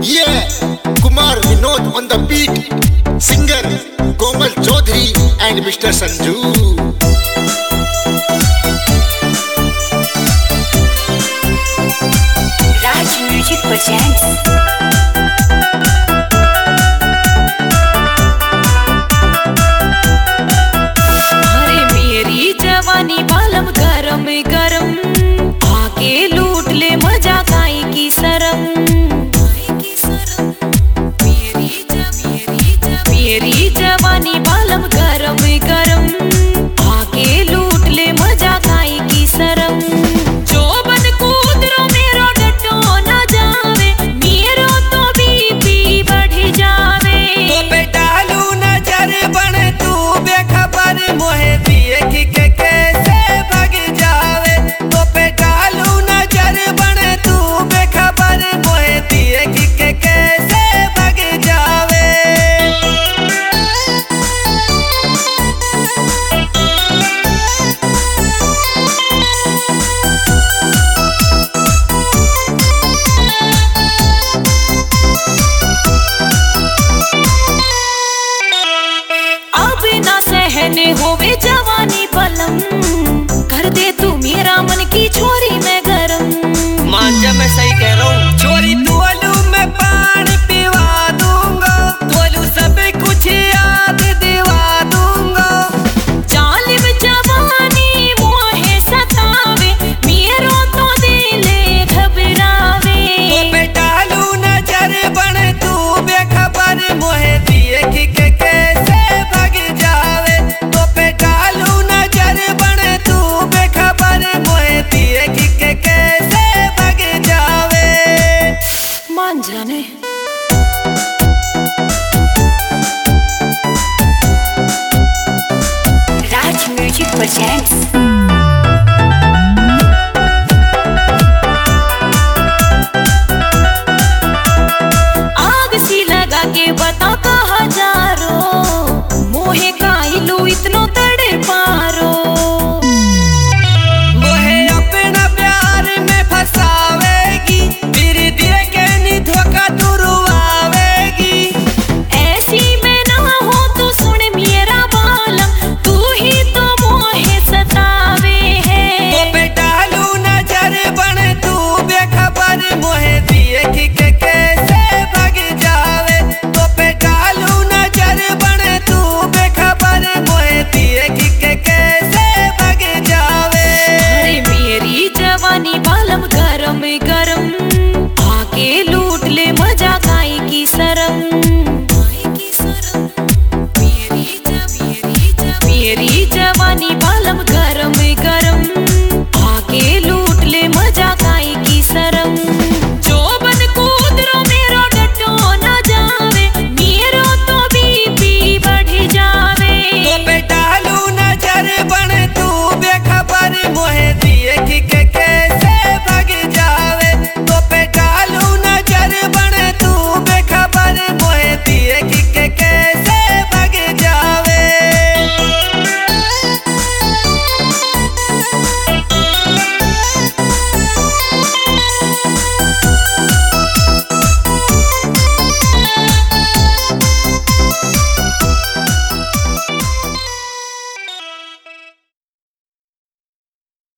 Yeah, Kumar Vinod on the beat. Singer Komal Chaudhary and Mr. Sanju. Raj Music presents. अरे मेरी जवानी बालम गरम गरम, आके लूट ले मजा काई की शरम। मेरी जवानी बालम गरम गरम, आके लूट ले मजा काई की शरम। जो बन कूदरो मेरो डटो न जावे, मेरो तो बीपी बढ़ जावे। तो पे डालू नजर बन तू बेखबर, मोहे दिए कि के कैसे भग जावे। तो पे डालू नजर बन तू बेखबर, मोहे दिए कि के कैसे भग जावे। अब ना सहने होवे जवानी बलम, कर दे तू मेरा मन की छोरी में गरम। मांझा मैं सही कह रहा हूँ, छोरी तोलू मैं पानी पिवा दूंगा, तोलू सब कुछ याद दिवा दूंगा। जालिम जवानी मोहे सतावे, मेरो तो दिले घबरावे। तो पे डालू नजर बन तू बेखबर, मोहे दिए कि के कैसे भग जावे। तो पे डालू नजर बन तू बेखबर, मोहे दिए कि के कैसे भग जावे। मान जाने Raj Music presents.